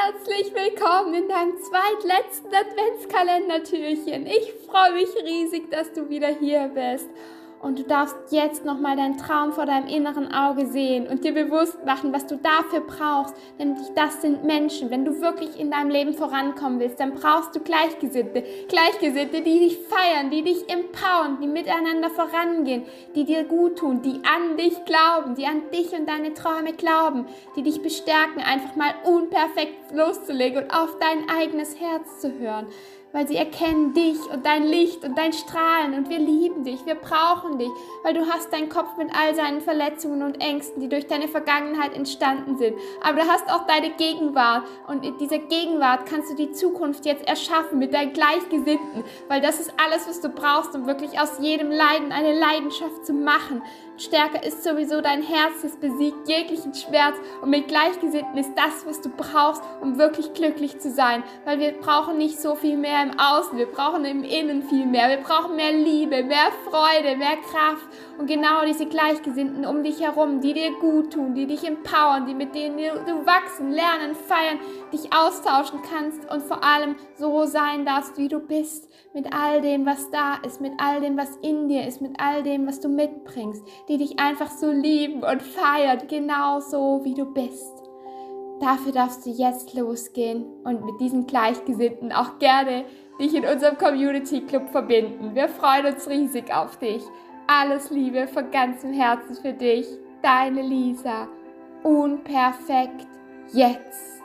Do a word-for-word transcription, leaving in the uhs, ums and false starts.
Herzlich willkommen in deinem zweitletzten Adventskalendertürchen. Ich freue mich riesig, dass du wieder hier bist. Und du darfst jetzt nochmal deinen Traum vor deinem inneren Auge sehen und dir bewusst machen, was du dafür brauchst. Nämlich das sind Menschen. Wenn du wirklich in deinem Leben vorankommen willst, dann brauchst du Gleichgesinnte. Gleichgesinnte, die dich feiern, die dich empowern, die miteinander vorangehen, die dir gut tun, die an dich glauben, die an dich und deine Träume glauben, die dich bestärken, einfach mal unperfekt loszulegen und auf dein eigenes Herz zu hören. Weil sie erkennen dich und dein Licht und dein Strahlen und wir lieben dich, wir brauchen dich, weil du hast deinen Kopf mit all seinen Verletzungen und Ängsten, die durch deine Vergangenheit entstanden sind. Aber du hast auch deine Gegenwart und in dieser Gegenwart kannst du die Zukunft jetzt erschaffen mit deinen Gleichgesinnten, weil das ist alles, was du brauchst, um wirklich aus jedem Leiden eine Leidenschaft zu machen. Stärker ist sowieso dein Herz, das besiegt jeglichen Schmerz und mit Gleichgesinnten ist das, was du brauchst, um wirklich glücklich zu sein, weil wir brauchen nicht so viel mehr im Außen, wir brauchen im Innen viel mehr, wir brauchen mehr Liebe, mehr Freude, mehr Kraft und genau diese Gleichgesinnten um dich herum, die dir gut tun, die dich empowern, die mit denen du wachsen, lernen, feiern, dich austauschen kannst und vor allem so sein darfst, wie du bist, mit all dem, was da ist, mit all dem, was in dir ist, mit all dem, was du mitbringst, die dich einfach so lieben und feiern, genau so, wie du bist. Dafür darfst du jetzt losgehen und mit diesen Gleichgesinnten auch gerne dich in unserem Community Club verbinden. Wir freuen uns riesig auf dich. Alles Liebe von ganzem Herzen für dich, deine Lisa. Unperfekt jetzt.